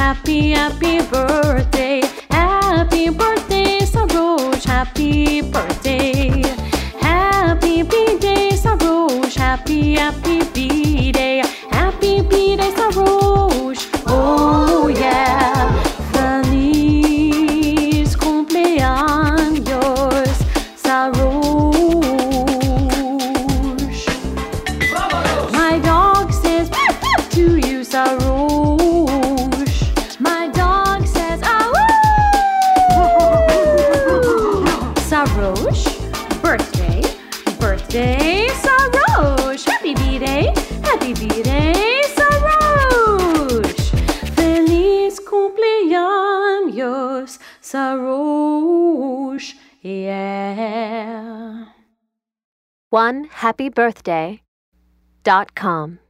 Happy, happy birthday. Happy birthday, Sarosh. Happy birthday. Happy B-Day, Sarosh. Happy, happy B-Day. Happy B-Day, Sarosh. Oh yeah. Feliz cumpleaños, Sarosh. My dog says to you, Sarosh. My dog says Sarosh, birthday, birthday, Sarosh. Happy B-Day, happy B-Day, Sarosh. Feliz cumpleaños, Sarosh. Yeah. OneHappyBirthday.com